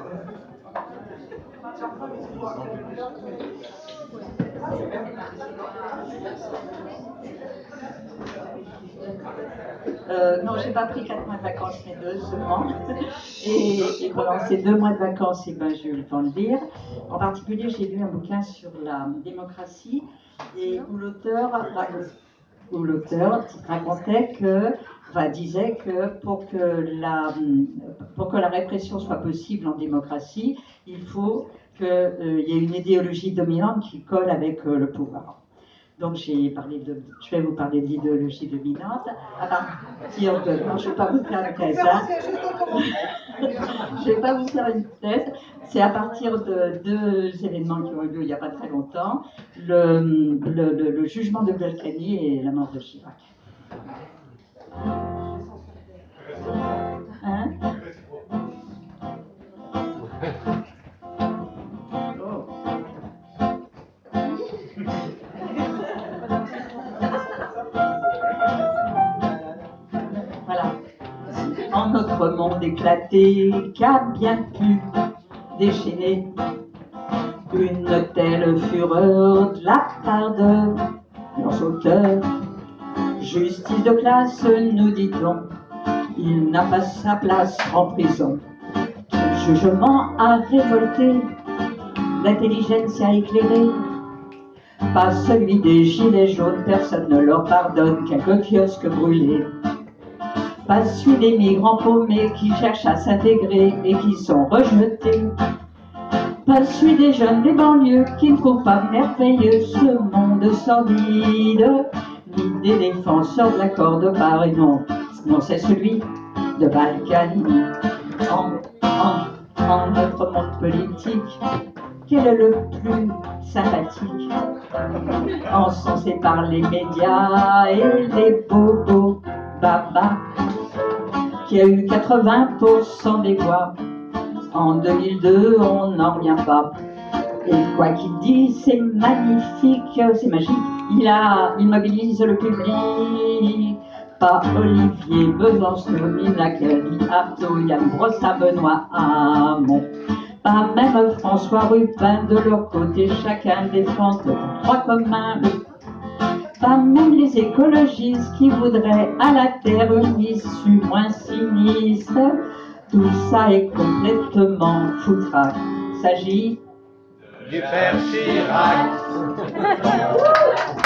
Non, j'ai pas pris 4 mois de vacances, mais 2 seulement. Et pendant ces 2 mois de vacances, j'ai eu le temps de lire. En particulier, j'ai lu un bouquin sur la démocratie et où l'auteur racontait disait que pour que la répression soit possible en démocratie, il faut qu'il y ait une idéologie dominante qui colle avec le pouvoir. Donc je vais vous parler de l'idéologie dominante à partir de... Non, je ne vais pas vous faire une thèse. Hein. Je ne vais pas vous faire une thèse. C'est à partir de 2 événements qui ont eu lieu il n'y a pas très longtemps, le jugement de Balkany et la mort de Chirac. Hein? Voilà. En notre monde éclaté, qu'a bien pu déchaîner une telle fureur de la part de leurs auteurs. Justice de classe, nous dit-on, il n'a pas sa place en prison. Son jugement a révolté, l'intelligence a éclairé. Pas celui des gilets jaunes, personne ne leur pardonne quelques kiosques brûlés. Pas celui des migrants paumés qui cherchent à s'intégrer et qui sont rejetés. Pas celui des jeunes des banlieues qui ne trouvent pas merveilleux ce monde sordide, ni des défenseurs de l'accord de Paris, non, c'est celui de Balkany. En notre monde politique, quel est le plus sympathique, encensé par les médias et les bobos babas, qui a eu 80% des voix. En 2002, on n'en revient pas. Et quoi qu'il dise, c'est magnifique, c'est magique. Il mobilise le public. Pas Olivier Besançon, ni Nathalie Arthaud, Yann Brossat, Benoît Hamon. Pas même François Ruffin, de leur côté, chacun défend le droit commun. Pas même les écologistes qui voudraient à la terre une issue moins sinistre. Tout ça est complètement foutraque. Il s'agit du père Chirac.